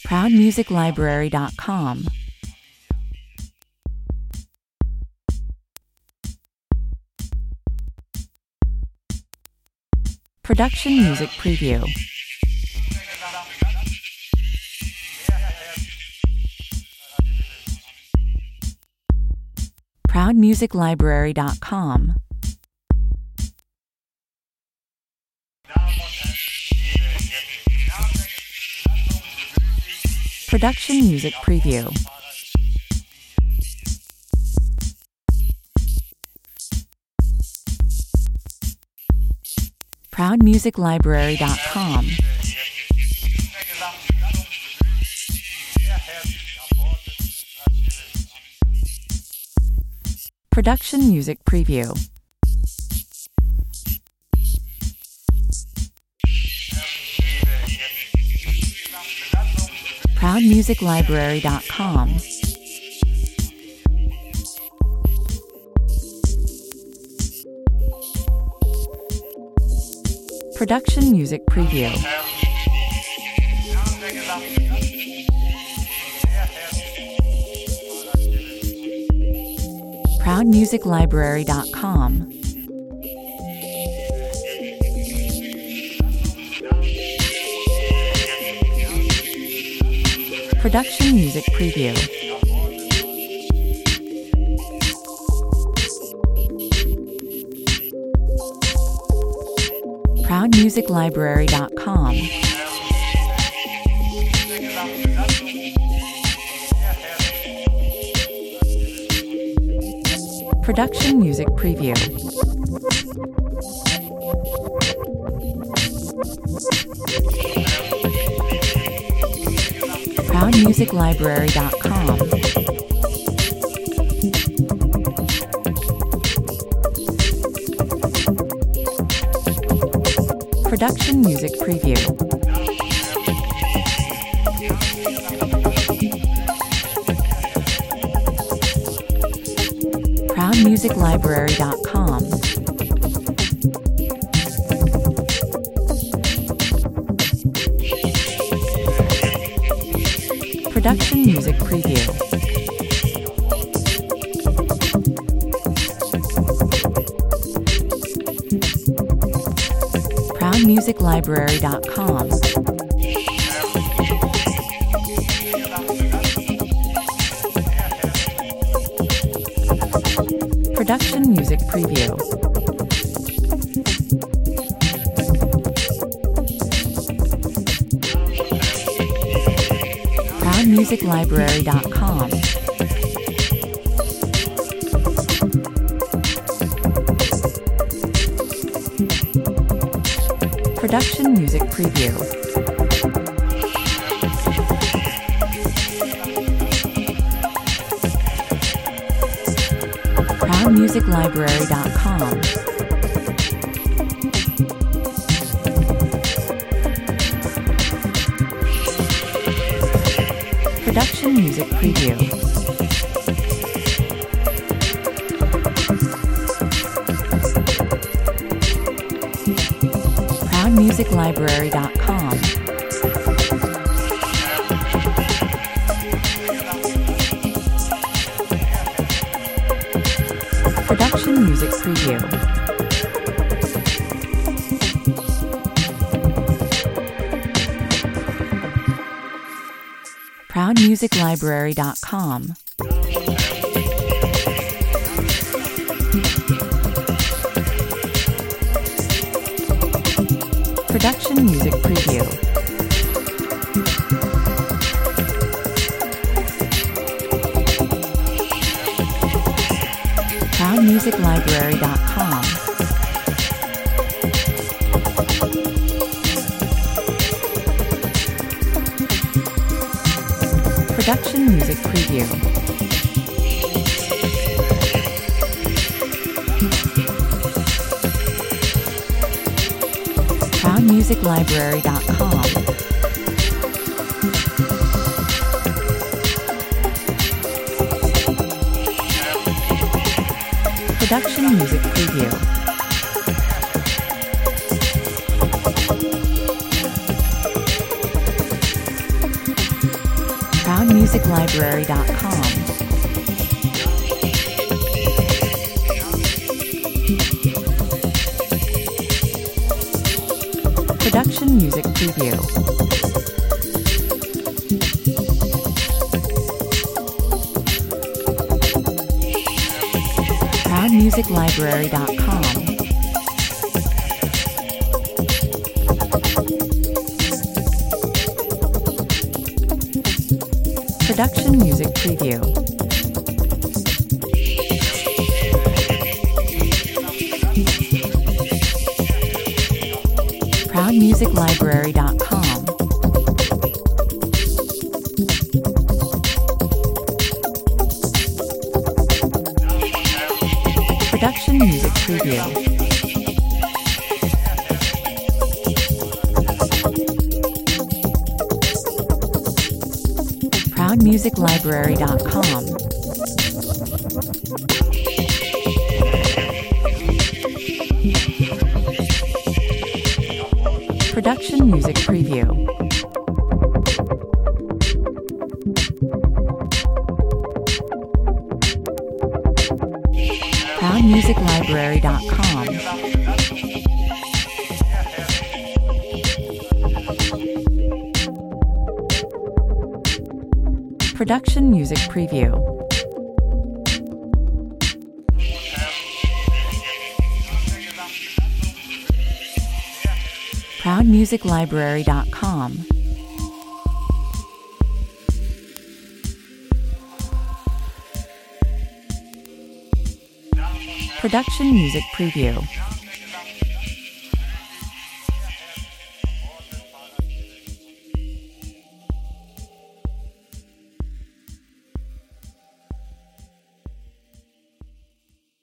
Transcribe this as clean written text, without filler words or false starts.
ProudMusicLibrary.com. Production Music Preview. ProudMusicLibrary.com. Production Music Preview. ProudMusicLibrary.com. Production Music Preview. ProudMusicLibrary.com. Production Music Preview. ProudMusicLibrary.com. Production Music Preview. ProudMusicLibrary.com. Production Music Preview. ProudMusicLibrary.com. Production Music Preview. ProudMusicLibrary.com. Production Music Preview. ProudMusicLibrary.com. Production Music Preview. ProudMusicLibrary.com. Production Music Preview. ProudMusicLibrary.com. Production Music Preview. ProudMusicLibrary.com. Production Music Preview. ProudMusicLibrary.com. Production Music Preview. ProudMusicLibrary.com. Production Music Preview. ProudMusicLibrary.com. Production Music Preview. ProudMusicLibrary.com. Production Music Preview. ProudMusicLibrary.com. Production Music Preview. ProudMusicLibrary.com. Production Music Preview. ProudMusicLibrary.com. Production Music Preview. ProudMusicLibrary.com. Production Music Preview. ProudMusicLibrary.com. Production Music Preview.